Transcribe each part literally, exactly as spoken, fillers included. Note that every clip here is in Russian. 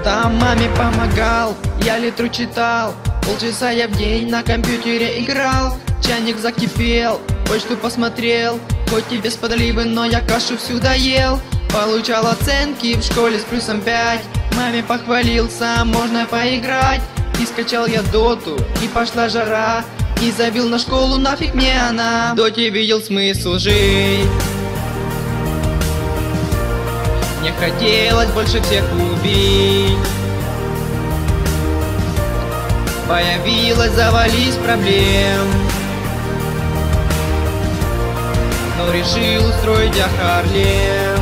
там маме помогал, я литру читал, полчаса я в день на компьютере играл. Чайник закипел, почту посмотрел, хоть и без подливы, но я кашу всю доел. Получал оценки в школе с плюсом пять, маме похвалился, можно поиграть. И скачал я доту, и пошла жара, и забил на школу, нафиг мне она. В доте видел смысл жить, мне хотелось больше всех убить. Появилась завались проблем, но решил устроить я Харлем.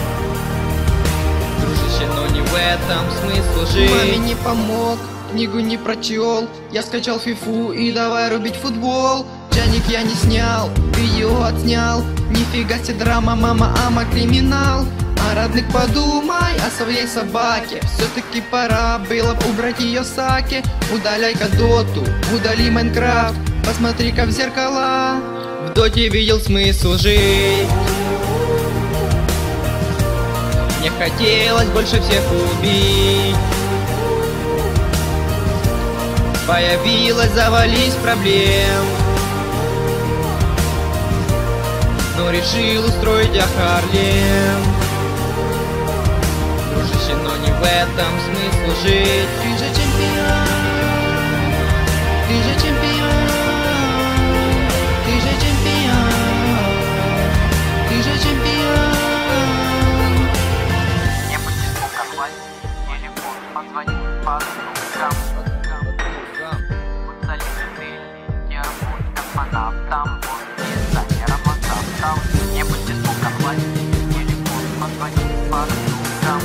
Дружище, но не в этом смысл жить. Маме не помог, книгу не прочел, я скачал фифу и давай рубить футбол. Чайник я не снял, видео отснял, нифига себе драма, мама, ама, криминал. О родных подумай, о своей собаке, все-таки пора было б убрать ее саки. Удаляй-ка доту, удали Майнкрафт, посмотри-ка в зеркала. В доте видел смысл жить, мне хотелось больше всех убить. Появилась завались проблем, но решил устроить я Харлем. Дружище, но не в этом смысл жить. Ты же чемпион, ты же чемпион, ты же чемпион, ты же чемпион. Не будьте скуковать, телефон позвонить по друзьям. Будь залитый, я работаю космонавтом, будь дизайнером ландшафтов. Не будьте скуковать, телефон позвонить по друзьям.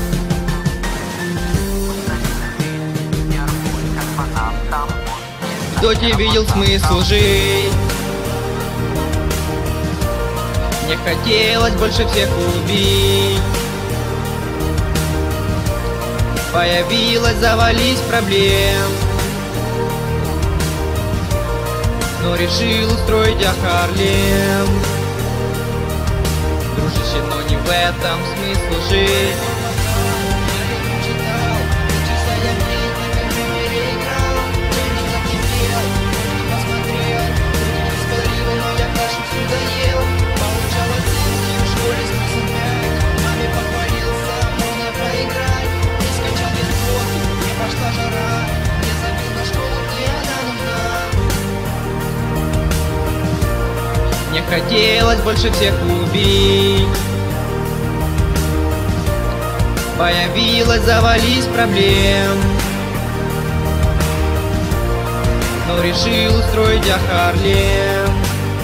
В доте видел смысл жить, мне хотелось больше всех убить. Появилась завались проблем, но решил устроить я Харлем. Дружище, но не в этом смысл жить. Мне хотелось больше всех убить. Появилась завались проблем, но решил устроить я Харлем.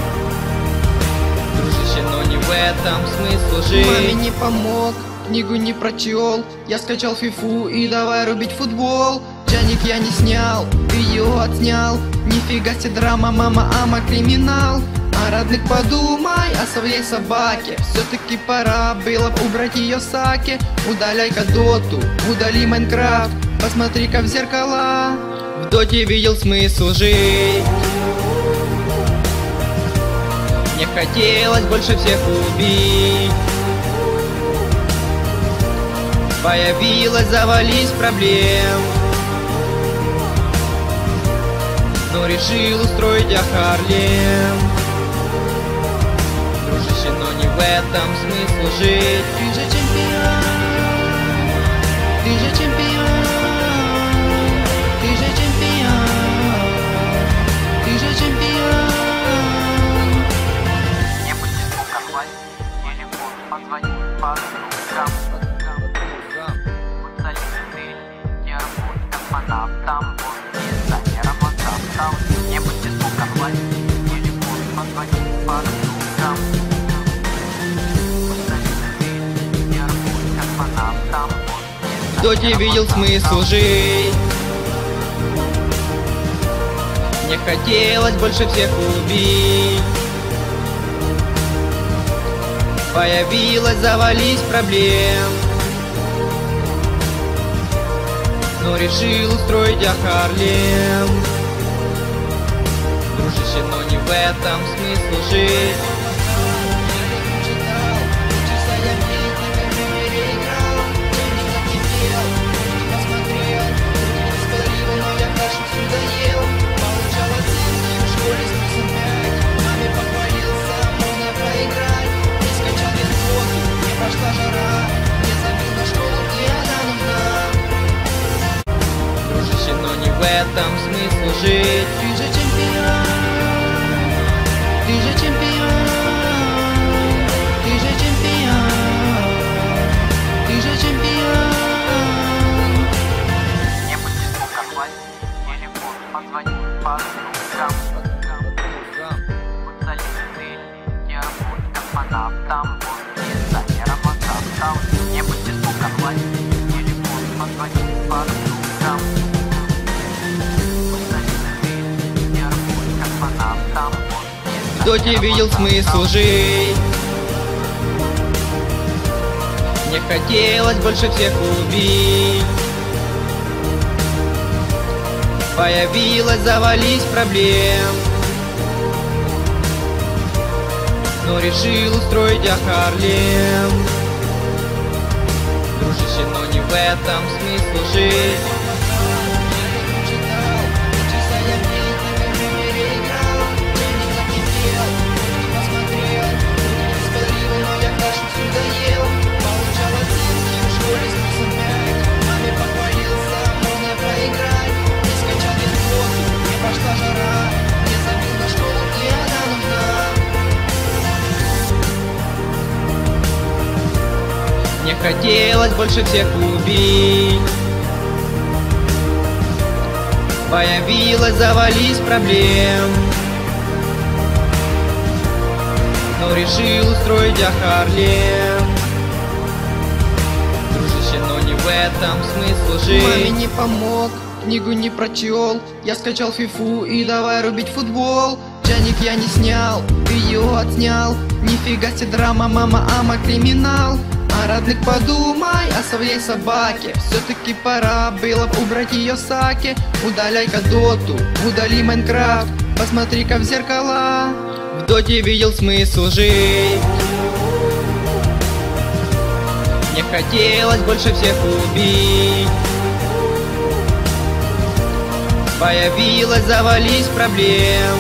Дружище, но не в этом смысл жить. Маме не помог, книгу не прочел, я скачал фифу и давай рубить футбол. Чайник я не снял, видео отснял, нифига себе драма, мама, ама, криминал. О родных подумай, о своей собаке, все-таки пора было б убрать ее саки. Удаляй-ка доту, удали Майнкрафт, посмотри-ка в зеркала. В доте видел смысл жить, мне хотелось больше всех убить. Появилась завались проблем, но решил устроить я Харлем. Дружище, но не в этом смысл жить. Ты же чемпион, ты же чемпион, ты же чемпион, ты же чемпион. Не будьте скуковать, телефон позвонить по друзьям. Будь залитый, я работаю космонавтом, будь дизайнером ландшафтов. Не будьте скуковать, телефон позвонить по друзьям. В доте видел смысл жить, мне хотелось больше всех убить. Появилась завались проблем, но решил устроить я Харлем. Дружище, но не в этом смысл жить. Посмотри этом смысл жить. Ты же чемпион, ты же чемпион, ты же чемпион, ты же чемпион. Не будь испуган, телефон, позвони подругам. Будь солидным, я будь космонавтом, будь дизайнером, ансамблем. Не будь испуган, телефон, позвони подругам. Будь солидным, я будь космонавтом, будь Кто тебе видел смысл жить? Мне хотелось больше всех убить. Появилась, завались проблем, но решил устроить я Харлем. Дружище, но не в этом смысл жить. Мне хотелось больше всех убить. Появилась, завались проблем, но решил устроить я Харлем. Дружище, но не в этом смысл жить. Маме не помог, книгу не прочел. Я скачал фифу и давай рубить футбол. Чайник я не снял, видео отснял. Нифига себе драма, мама, ама, криминал. О родных подумай, о своей собаке. Все-таки пора было б убрать ее саки. Удаляй-ка доту, удали Майнкрафт. Посмотри-ка в зеркала. В доте видел смысл жить. Мне хотелось больше всех убить. Появилась, завались проблем,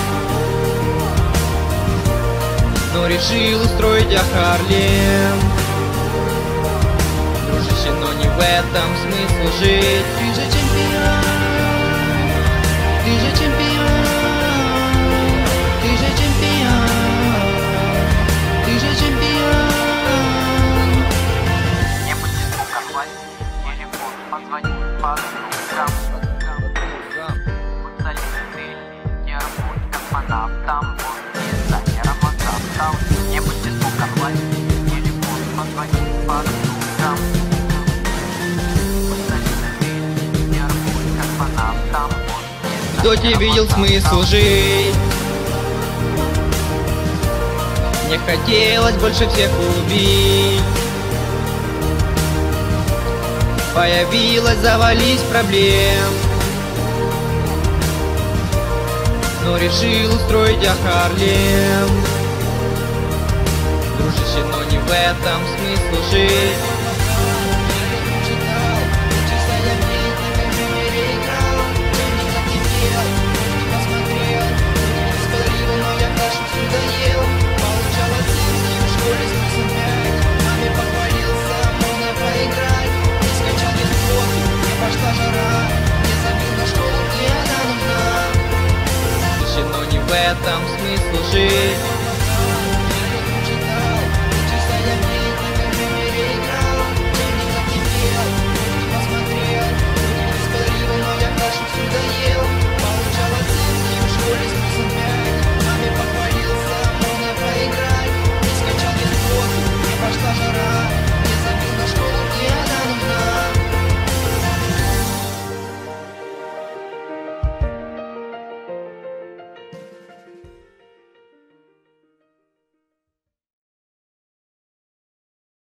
но решил устроить я Харлем. Дружище, но не в этом смысл жить. Ты же чемпион, ты же чемпион, ты же чемпион, ты же чемпион. Не будь испуган, телефон, позвони подругам. Будь солидным, я будь космонавтом, будь дизайнером, ансамблем. Не будь испуган, телефон, позвони подругам. Будь солидным, я будь космонавтом, будь Кто тебе видел смысл жить? Мне хотелось больше всех убить. Появилась, завались проблем, но решил устроить я Харлем. Дружище, но не в этом смысл жить. Но не в этом смысл жить.